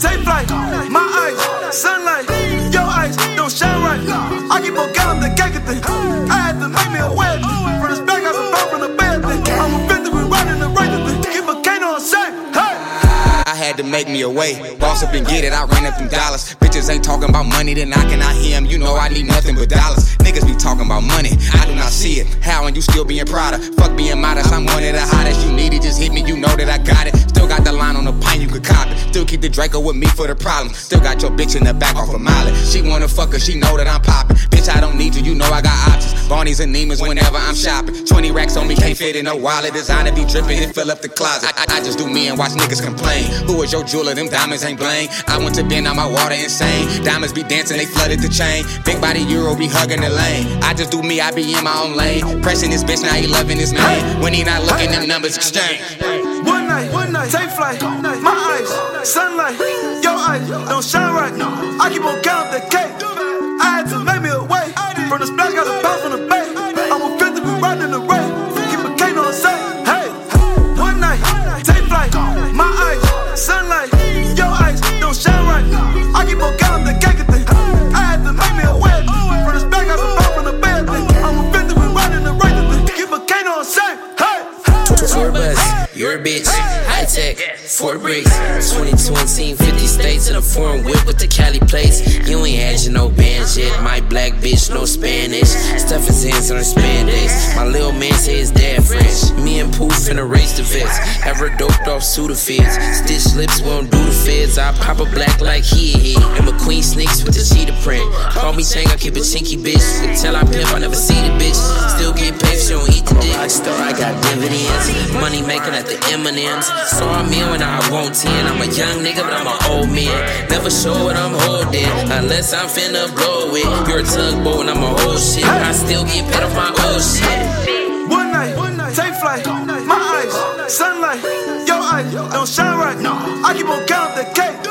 take flight. My eyes, sunlight, your eyes don't shine right. I keep on counting the cake thing. I had to make me a wedding. From the back, I been from the bed thing. I'm a victory riding the right thing. Keep a cane on safe. Hey. I had to make me a way. Boss up and get it, I ran up them dollars. Bitches ain't talking about money, then I cannot hear him. You know I need nothing but dollars. Niggas be talking about money, I do not see it. How and you still being prouder? Fuck being modest, I'm one of the hottest. You need it, just hit me, you know that I got it. Still got the line on the pint, you could cop it. Still keep the Draco with me for the problem. Still got your bitch in the back off a mileage. She wanna fuck her, she know that I'm popping. Bitch, I don't need you know I got options. Barney's and Neiman's whenever I'm shopping. 20 racks on me, can't fit in no wallet. Designer be dripping, it fill up the closet. I just do me and watch niggas complain. Who is your jeweler? Them diamonds ain't bling. I went to bend on my water insane. Diamonds be dancing, they flooded the chain. Big body Euro be hugging the lane. I just do me, I be in my own lane. Pressing this bitch, now he loving his man. When he not looking, them numbers exchange. One night, take flight. My eyes, sunlight, your eyes don't shine right. I keep on counting the cake. I had to make me a way. From the splash, got a bounce from the bay. I'm a fifth, we riding the rain. Keep a cane on safe. Hey, one night, take flight. My eyes, sunlight, your eyes don't shine right. I keep on counting the cake thing. I had to make me a way. From the splash, got a bounce from the bay. I'm a fifth, we riding the rain. Keep a cane on safe. Hey. Tour bus, you're a bitch, high tech, 4 bricks, 22 and team, 50 states, and a foreign whip with the Cali plates. You ain't had your no bands yet, my black bitch, no Spanish. Stuff his hands on her spandex. My little man say his dad French. Me and Pooh finna race the vets. Have her doped off Sudafeds. Stitch lips won't do the feds. I pop a black like he. And McQueen sneaks with the cheetah print. Call me Chang, I keep a chinky bitch. You tell I pimp, I never see the bitch. Still get paid, she don't eat the dick. I'm a rockstar, I got dividends. Money making at the M&M's. Saw a meal when I want 10. I'm a young nigga, but I'm an old man. Never show what I'm holding unless I'm finna blow it. You're a tugboat and I'm a whole shit. I still get paid off my old shit. One night, take flight. My eyes, sunlight, your eyes don't shine right. I keep on counting the cake.